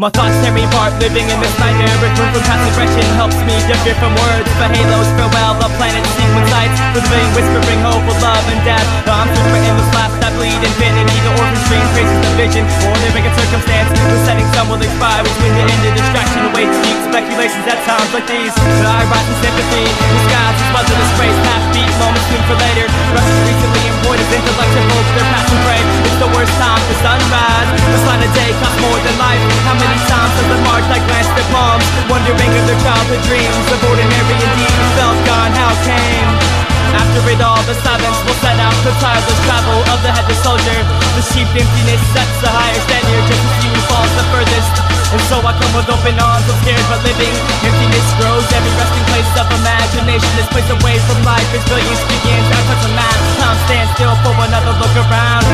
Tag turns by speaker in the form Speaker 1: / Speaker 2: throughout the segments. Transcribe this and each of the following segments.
Speaker 1: My thoughts tear me apart, living in this nightmare. Return from past aggression helps me differ from words. The halos farewell, the planet sequence sights. With the whispering hope of love and death. The arms are written the slaps that bleed infinity. The orphan stream traces the vision or living in circumstance. The setting sun will expire between the end of distraction. Awaits deep speculations at times like these. The eye rise in sympathy. The skies is mother disgrace. Half beat moments soon for later. Rushes recently employed as intellectuals. Their passion prey. It's the worst time for sunrise. The sign of day costs more than life. How many times has the march I glanced at palms, wondering of their childhood dreams of ordinary indeed felt gone, how came? After it all, the silence will set out the tireless travel of the headless soldier. The sheep emptiness sets the higher standard, just as he falls the furthest. And so I come with open arms, I'm scared but living. Emptiness grows, every resting place of imagination. This place away from life as brilliance begins. I touch a map, time stands still for another look around.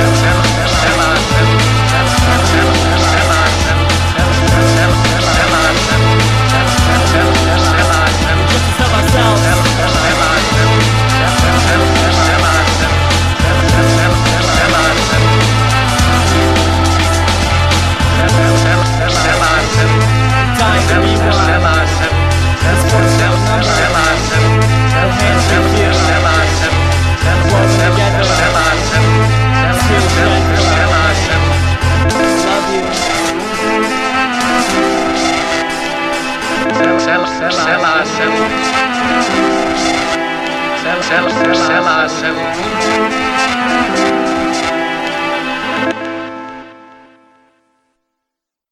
Speaker 2: Sell